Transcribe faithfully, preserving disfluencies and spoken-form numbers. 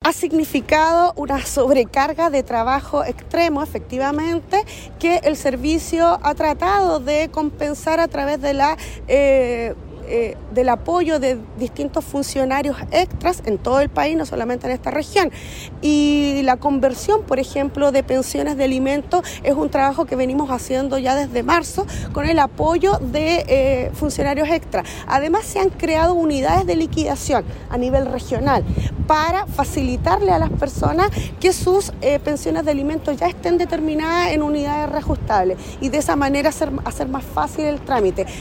ha significado una sobrecarga de trabajo extremo, efectivamente, que el servicio ha tratado de compensar a través de la eh, Eh, del apoyo de distintos funcionarios extras en todo el país, no solamente en esta región. Y la conversión, por ejemplo, de pensiones de alimentos es un trabajo que venimos haciendo ya desde marzo con el apoyo de eh, funcionarios extras. Además, se han creado unidades de liquidación a nivel regional para facilitarle a las personas que sus eh, pensiones de alimentos ya estén determinadas en unidades reajustables y de esa manera hacer, hacer más fácil el trámite.